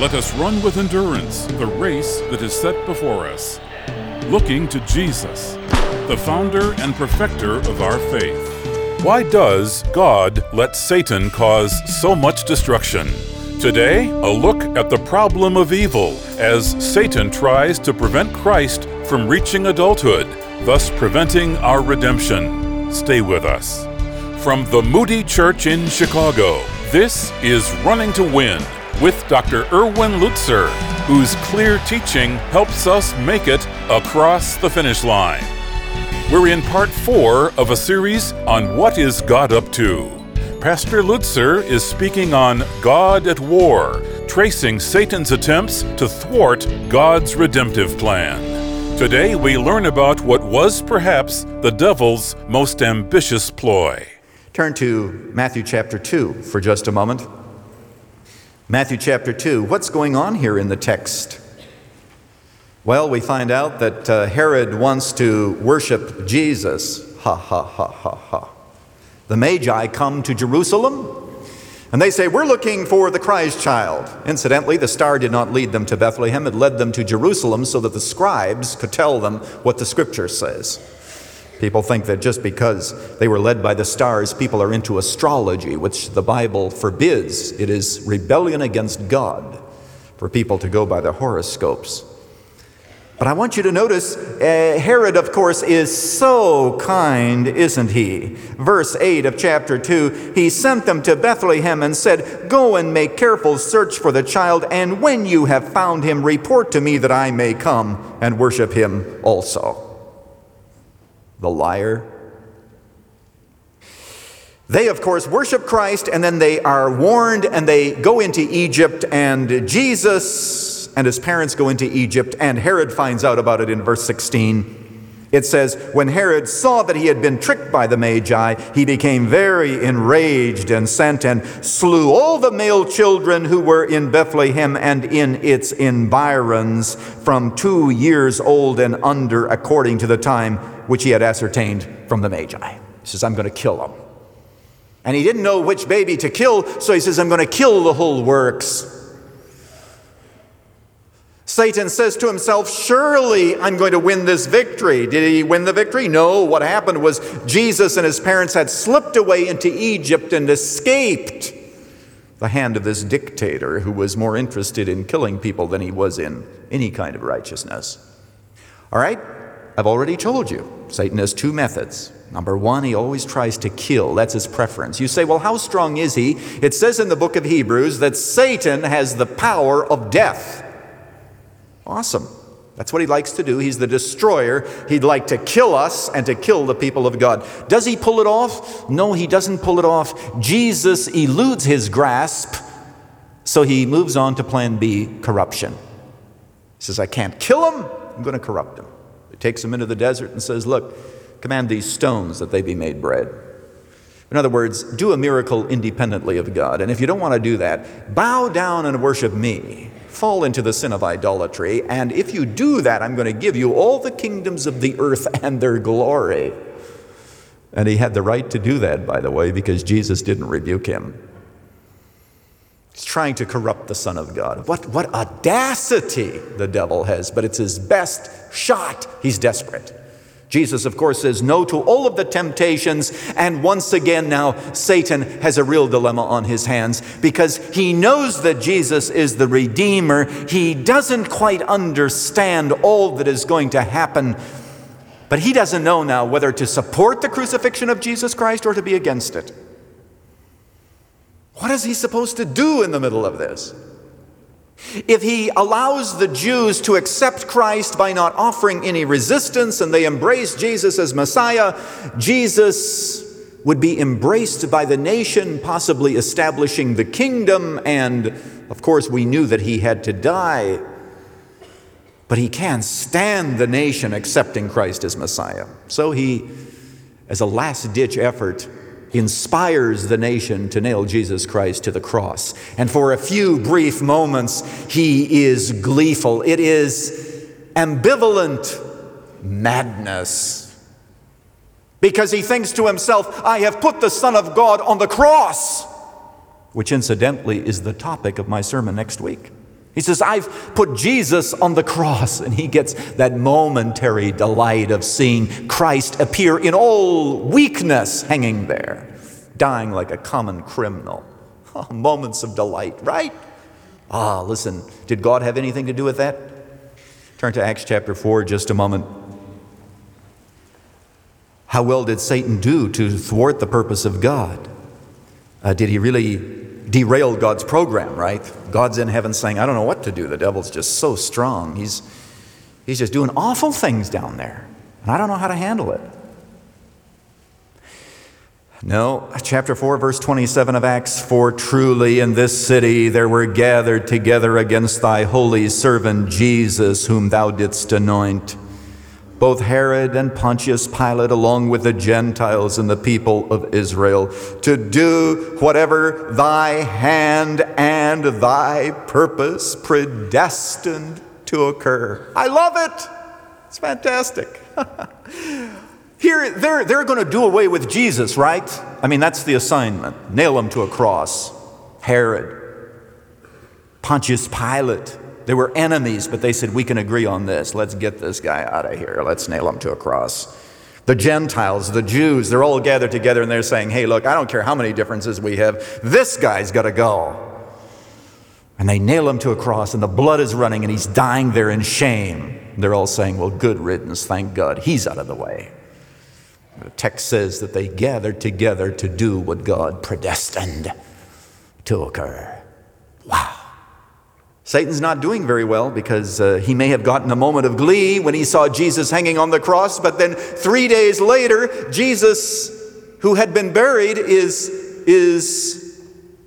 Let us run with endurance the race that is set before us, looking to Jesus, the founder and perfecter of our faith. Why does God let Satan cause so much destruction? Today, a look at the problem of evil as Satan tries to prevent Christ from reaching adulthood, thus preventing our redemption. Stay with us. From the Moody Church in Chicago, this is Running to Win with Dr. Erwin Lutzer, whose clear teaching helps us make it across the finish line. We're in part 4 of a series on What is God Up To? Pastor Lutzer is speaking on God at War, tracing Satan's attempts to thwart God's redemptive plan. Today we learn about what was perhaps the devil's most ambitious ploy. Turn to Matthew chapter 2 for just a moment. Matthew chapter 2. What's going on here in the text? Well, we find out that Herod wants to worship Jesus. Ha, ha, ha, ha, ha. The Magi come to Jerusalem, and they say, we're looking for the Christ child. Incidentally, the star did not lead them to Bethlehem. It led them to Jerusalem so that the scribes could tell them what the Scripture says. People think that just because they were led by the stars, people are into astrology, which the Bible forbids. It is rebellion against God for people to go by the horoscopes. But I want you to notice, Herod, of course, is so kind, isn't he? Verse 8 of chapter 2, he sent them to Bethlehem and said, go and make careful search for the child, and when you have found him, report to me that I may come and worship him also. The liar. They, of course, worship Christ, and then they are warned, and they go into Egypt, and Jesus and his parents go into Egypt, and Herod finds out about it in verse 16. It says, when Herod saw that he had been tricked by the Magi, he became very enraged and sent and slew all the male children who were in Bethlehem and in its environs from 2 years old and under, according to the time which he had ascertained from the Magi. He says, I'm going to kill them. And he didn't know which baby to kill, so he says, I'm going to kill the whole works. Satan says to himself, surely I'm going to win this victory. Did he win the victory? No. What happened was Jesus and his parents had slipped away into Egypt and escaped the hand of this dictator who was more interested in killing people than he was in any kind of righteousness. All right? I've already told you, Satan has 2 methods. Number 1, he always tries to kill. That's his preference. You say, well, how strong is he? It says in the book of Hebrews that Satan has the power of death. Awesome. That's what he likes to do. He's the destroyer. He'd like to kill us and to kill the people of God. Does he pull it off? No, he doesn't pull it off. Jesus eludes his grasp, so he moves on to plan B, corruption. He says, I can't kill him. I'm going to corrupt him. He takes him into the desert and says, look, command these stones that they be made bread. In other words, do a miracle independently of God. And if you don't want to do that, bow down and worship me. Fall into the sin of idolatry. And if you do that, I'm going to give you all the kingdoms of the earth and their glory. And he had the right to do that, by the way, because Jesus didn't rebuke him. He's trying to corrupt the Son of God. What audacity the devil has, but it's his best shot. He's desperate. Jesus, of course, says no to all of the temptations, and once again now Satan has a real dilemma on his hands because he knows that Jesus is the Redeemer. He doesn't quite understand all that is going to happen, but he doesn't know now whether to support the crucifixion of Jesus Christ or to be against it. What is he supposed to do in the middle of this? If he allows the Jews to accept Christ by not offering any resistance and they embrace Jesus as Messiah, Jesus would be embraced by the nation, possibly establishing the kingdom, and of course we knew that he had to die. But he can't stand the nation accepting Christ as Messiah. So he, as a last-ditch effort, inspires the nation to nail Jesus Christ to the cross. And for a few brief moments, he is gleeful. It is ambivalent madness. Because he thinks to himself, I have put the Son of God on the cross, which incidentally is the topic of my sermon next week. He says, I've put Jesus on the cross, and he gets that momentary delight of seeing Christ appear in all weakness hanging there, dying like a common criminal. Oh, moments of delight, right? Listen, did God have anything to do with that? Turn to Acts chapter 4 just a moment. How well did Satan do to thwart the purpose of God? Did he really derail God's program, right? God's in heaven saying, I don't know what to do. The devil's just so strong. He's just doing awful things down there, and I don't know how to handle it. No, chapter 4, verse 27 of Acts 4, truly in this city there were gathered together against thy holy servant Jesus, whom thou didst anoint, both Herod and Pontius Pilate, along with the Gentiles and the people of Israel, to do whatever thy hand and thy purpose predestined to occur. I love it. It's fantastic. Here, they're going to do away with Jesus, right? I mean, that's the assignment. Nail him to a cross. Herod, Pontius Pilate. They were enemies, but they said, we can agree on this. Let's get this guy out of here. Let's nail him to a cross. The Gentiles, the Jews, they're all gathered together and they're saying, hey, look, I don't care how many differences we have. This guy's got to go. And they nail him to a cross, and the blood is running, and he's dying there in shame. They're all saying, well, good riddance, thank God. He's out of the way. The text says that they gathered together to do what God predestined to occur. Wow. Satan's not doing very well, because he may have gotten a moment of glee when he saw Jesus hanging on the cross, but then 3 days later, Jesus, who had been buried, is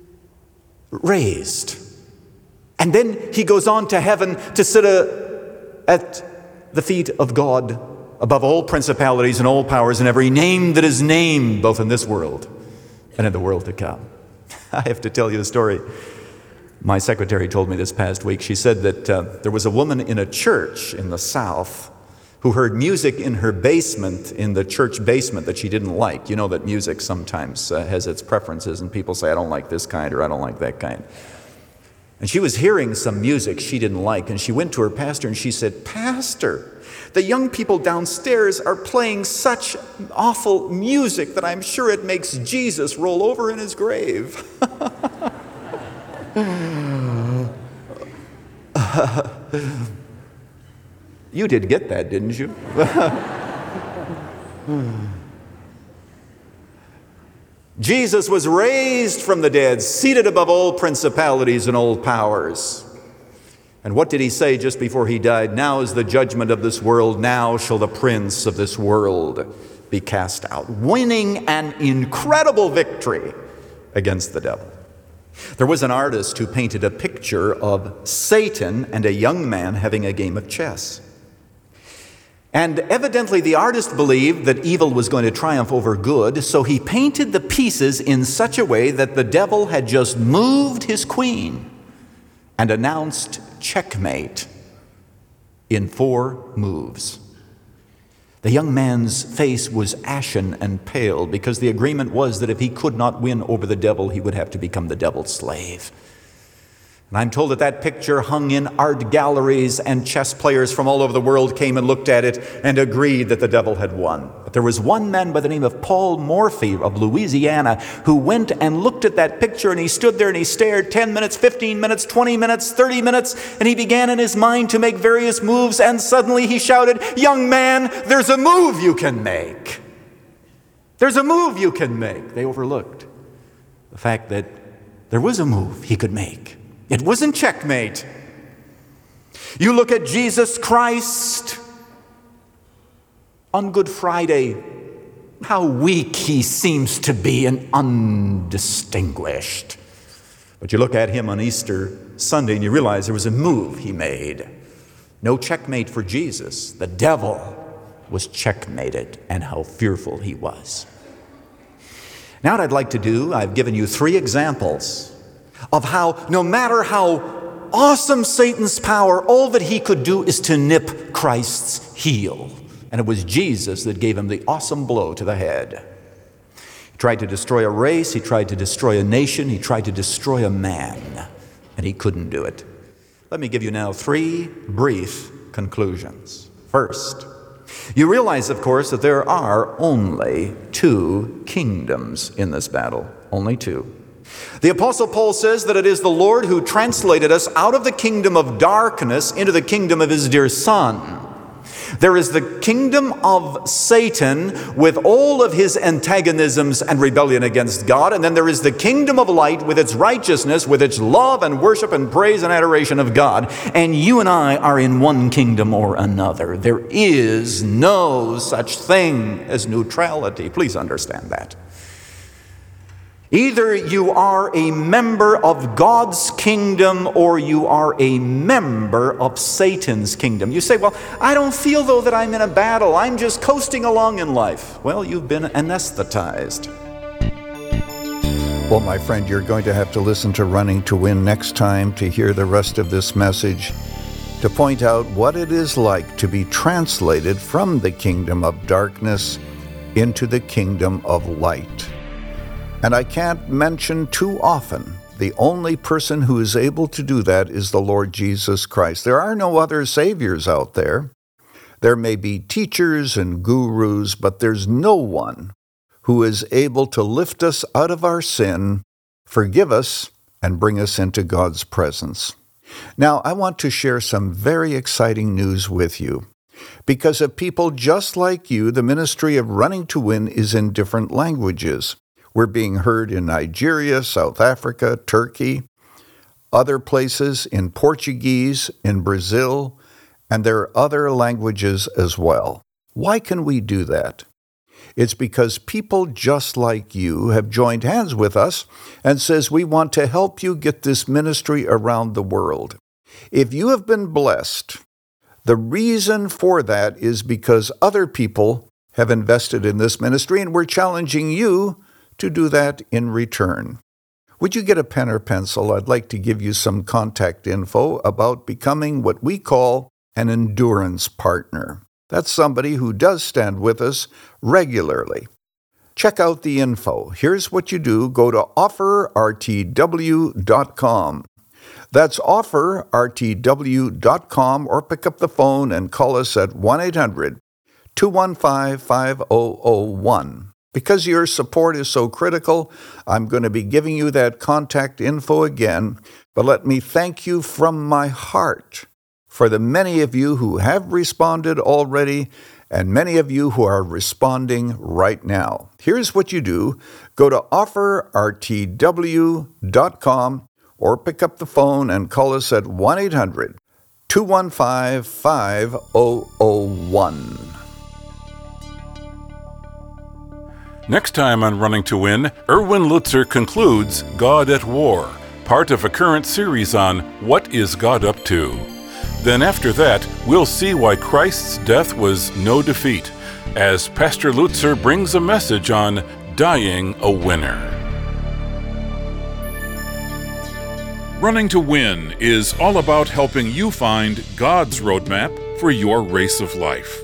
raised. And then he goes on to heaven to sit at the feet of God, above all principalities and all powers and every name that is named, both in this world and in the world to come. I have to tell you a story. My secretary told me this past week. She said that there was a woman in a church in the South who heard music in her basement, in the church basement, that she didn't like. You know that music sometimes has its preferences, and people say, I don't like this kind or I don't like that kind. And she was hearing some music she didn't like, and she went to her pastor and she said, Pastor, the young people downstairs are playing such awful music that I'm sure it makes Jesus roll over in his grave. You did get that, didn't you? Jesus was raised from the dead, seated above all principalities and all powers. And what did he say just before he died? Now is the judgment of this world. Now shall the prince of this world be cast out, winning an incredible victory against the devil. There was an artist who painted a picture of Satan and a young man having a game of chess. And evidently the artist believed that evil was going to triumph over good, so he painted the pieces in such a way that the devil had just moved his queen and announced checkmate in 4 moves. The young man's face was ashen and pale, because the agreement was that if he could not win over the devil, he would have to become the devil's slave. And I'm told that picture hung in art galleries, and chess players from all over the world came and looked at it and agreed that the devil had won. But there was one man by the name of Paul Morphy of Louisiana who went and looked at that picture, and he stood there and he stared 10 minutes, 15 minutes, 20 minutes, 30 minutes, and he began in his mind to make various moves, and suddenly he shouted, "Young man, there's a move you can make. There's a move you can make." They overlooked the fact that there was a move he could make. It wasn't checkmate. You look at Jesus Christ on Good Friday, how weak he seems to be and undistinguished. But you look at him on Easter Sunday and you realize there was a move he made. No checkmate for Jesus. The devil was checkmated, and how fearful he was. Now what I'd like to do, I've given you 3 examples of how, no matter how awesome Satan's power, all that he could do is to nip Christ's heel. And it was Jesus that gave him the awesome blow to the head. He tried to destroy a race, he tried to destroy a nation, he tried to destroy a man, and he couldn't do it. Let me give you now 3 brief conclusions. First, you realize, of course, that there are only 2 kingdoms in this battle. Only 2. The Apostle Paul says that it is the Lord who translated us out of the kingdom of darkness into the kingdom of his dear Son. There is the kingdom of Satan with all of his antagonisms and rebellion against God, and then there is the kingdom of light with its righteousness, with its love and worship and praise and adoration of God. And you and I are in one kingdom or another. There is no such thing as neutrality. Please understand that. Either you are a member of God's kingdom or you are a member of Satan's kingdom. You say, well, I don't feel, though, that I'm in a battle. I'm just coasting along in life. Well, you've been anesthetized. Well, my friend, you're going to have to listen to Running to Win next time to hear the rest of this message, to point out what it is like to be translated from the kingdom of darkness into the kingdom of light. And I can't mention too often, the only person who is able to do that is the Lord Jesus Christ. There are no other saviors out there. There may be teachers and gurus, but there's no one who is able to lift us out of our sin, forgive us, and bring us into God's presence. Now, I want to share some very exciting news with you. Because of people just like you, the ministry of Running to Win is in different languages. We're being heard in Nigeria, South Africa, Turkey, other places in Portuguese, in Brazil, and there are other languages as well. Why can we do that? It's because people just like you have joined hands with us and says we want to help you get this ministry around the world. If you have been blessed, the reason for that is because other people have invested in this ministry, and we're challenging you to do that in return. Would you get a pen or pencil? I'd like to give you some contact info about becoming what we call an endurance partner. That's somebody who does stand with us regularly. Check out the info. Here's what you do. Go to offerrtw.com. That's offerrtw.com, or pick up the phone and call us at 1-800-215-5001. Because your support is so critical, I'm going to be giving you that contact info again, but let me thank you from my heart for the many of you who have responded already and many of you who are responding right now. Here's what you do. Go to offerrtw.com or pick up the phone and call us at 1-800-215-5001. Next time on Running to Win, Erwin Lutzer concludes God at War, part of a current series on What is God Up To? Then after that, we'll see why Christ's death was no defeat, as Pastor Lutzer brings a message on dying a winner. Running to Win is all about helping you find God's roadmap for your race of life.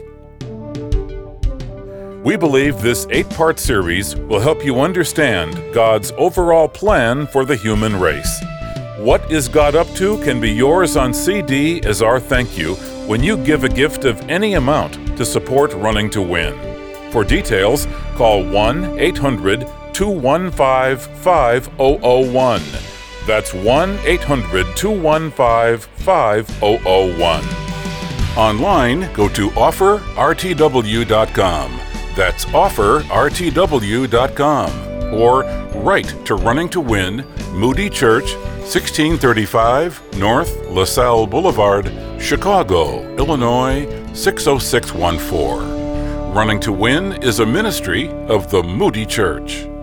We believe this 8-part series will help you understand God's overall plan for the human race. What is God Up To can be yours on CD as our thank you when you give a gift of any amount to support Running to Win. For details, call 1-800-215-5001. That's 1-800-215-5001. Online, go to offerrtw.com. That's offerrtw.com. Or write to Running to Win, Moody Church, 1635 North LaSalle Boulevard, Chicago, Illinois, 60614. Running to Win is a ministry of the Moody Church.